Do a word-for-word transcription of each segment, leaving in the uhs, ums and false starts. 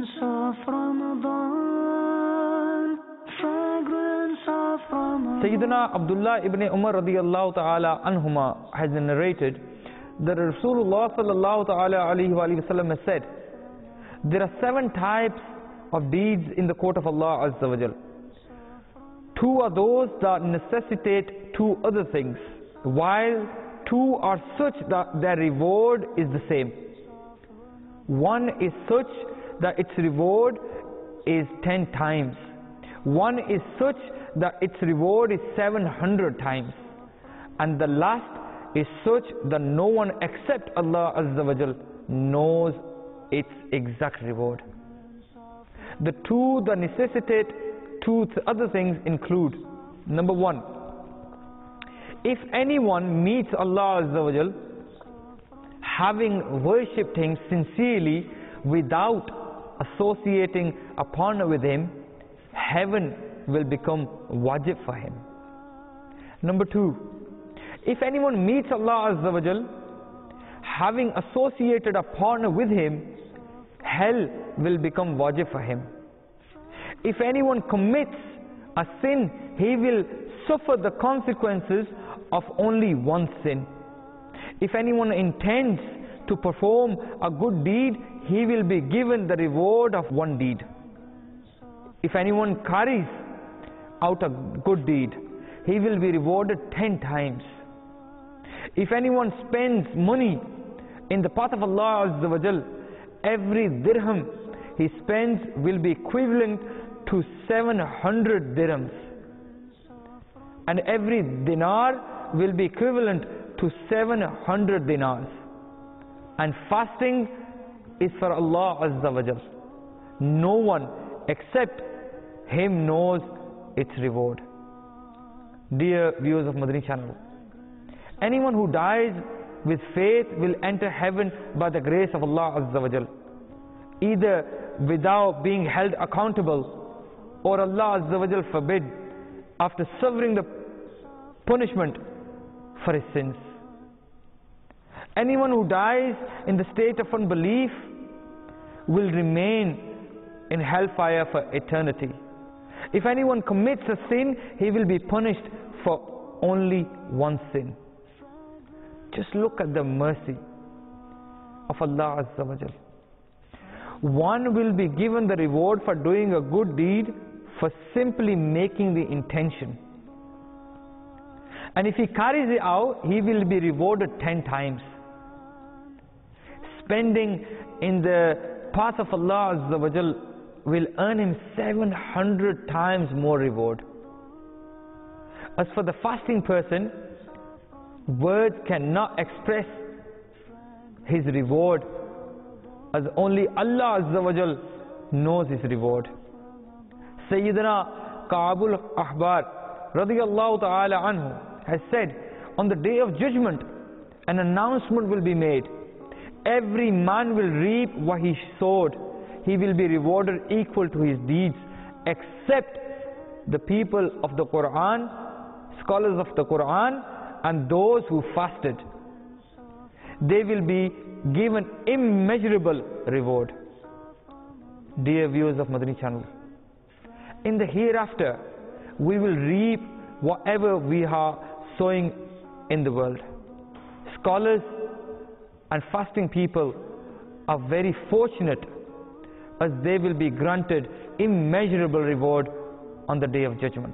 Fragrance of Ramadan, fragrance of Ramadan. Sayyidina Abdullah ibn Umar radiyallahu ta'ala anhuma has narrated that Rasulullah sallallahu ta'ala alayhi wa sallam has said, there are seven types of deeds in the court of Allah Azza wa Jal. Two are those that necessitate two other things, while two are such that their reward is the same. One is such that its reward is ten times. One is such that its reward is seven hundred times. And the last is such that no one except Allah Azza wa Jal knows its exact reward. The two that necessitate two other things include: number one, if anyone meets Allah Azza wa Jal having worshipped Him sincerely without associating a partner with Him, heaven will become wajib for him. Number two, if anyone meets Allah Azza wa Jal having associated a partner with Him, hell will become wajib for him. If anyone commits a sin, he will suffer the consequences of only one sin. If anyone intends to perform a good deed, he will be given the reward of one deed. If anyone carries out a good deed, he will be rewarded ten times. If anyone spends money in the path of Allah Azza wa Jal, every dirham he spends will be equivalent to seven hundred dirhams, and every dinar will be equivalent to seven hundred dinars. And fasting is for Allah Azza wa Jal. No one except Him knows its reward. Dear viewers of Madani channel, anyone who dies with faith will enter heaven by the grace of Allah Azza wa Jal, either without being held accountable, or Allah Azza wa Jal forbid, after suffering the punishment for his sins. Anyone who dies in the state of unbelief will remain in hellfire for eternity. If anyone commits a sin, he will be punished for only one sin. Just look at the mercy of Allah Azza wa Jal. One will be given the reward for doing a good deed for simply making the intention. And if he carries it out, he will be rewarded ten times. Spending in the path of Allah Azza wa Jal will earn him seven hundred times more reward. As for the fasting person, words cannot express his reward, as only Allah Azza wa Jal knows his reward. Sayyidina Ka'abul Ahbar radiyallahu ta'ala anhu has said, on the day of judgment, an announcement will be made. Every man will reap what he sowed. He will be rewarded equal to his deeds, except the people of the Quran, scholars of the Quran, and those who fasted. They will be given immeasurable reward. Dear viewers of Madani channel, in the hereafter, we will reap whatever we are sowing in the world. Scholars and fasting people are very fortunate, as they will be granted immeasurable reward on the day of judgment.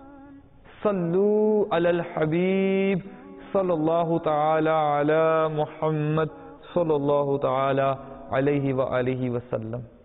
Sallu ala al-Habib sallallahu ta'ala ala Muhammad sallallahu ta'ala alayhi wa alihi wa sallam.